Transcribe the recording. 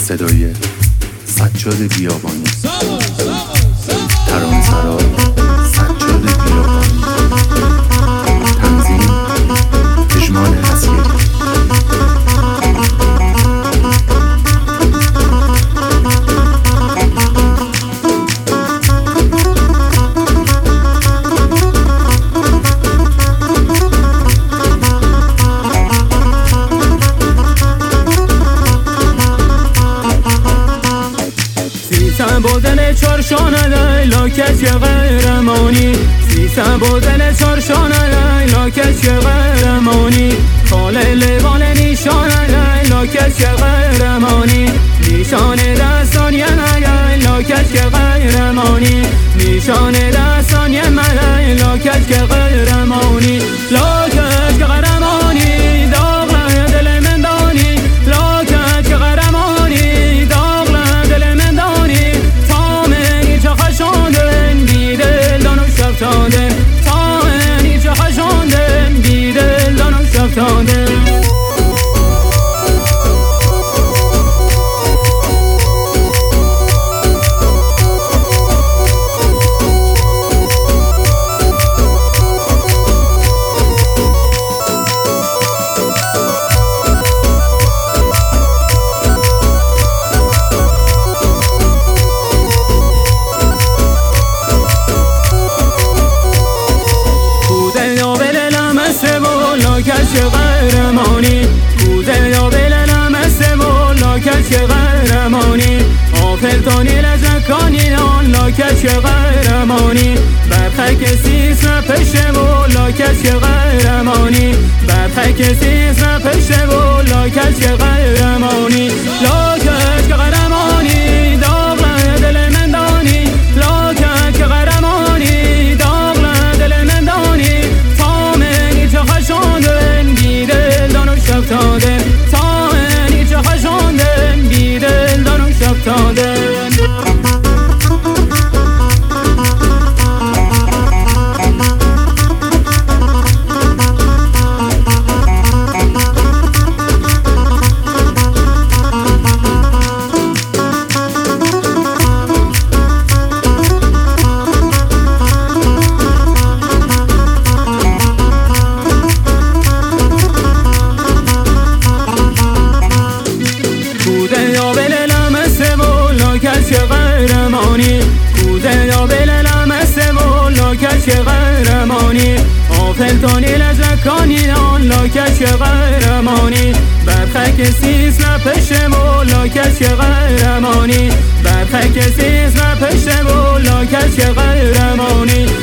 صدای سجاد بیابانی، ترانه‌سرا سجاد بیابانی، تنظیم پژمان اسیری. بودن چارشانه لیلا کچ غیرمانی، سیسه بودن چارشانه لیلا کچ غیرمانی، خاله لبال نیشانه لیلا کچ غیرمانی، نیشان دستان یه لیلا کچ غیرمانی، نیشان دستان یه لیلا کچ غیرمانی، لا کچ غیرمانی داغ دل من دانی، لا کچ غیرمانی داغ دل من دانی، تامنی چه خشوندن بیدل دانو شفتاندن، تامنی چه خشوندن بیدل دانو شفتاندن. کچ غیرمانی کوزه یا بللم استمول لا کچ غیرمانی، آفرتانی لزکانی آن لا کچ غیرمانی، برخه کسی اسم پشمول لا کچ غیرمانی، برخه کسی اسم پشمول لا کچ غیرمانی، لا کچ غیرمانی داغ دل من دانی، لا کچ غیرمانی داغ دل من دانی، تامنی چه خشوندن بیدل دانو شفتاندن، تامنی چه خشوندن بیدل دانو شفتاندن. غیرمانی کوزه یا بللم استمول لا کچ غیرمانی، آفرتانی لزکانی آن لا کچ غیرمانی، برخه کسی اسم پشمول لا کچ غیرمانی، برخه کسی اسم پشمول لا کچ غیرمانی،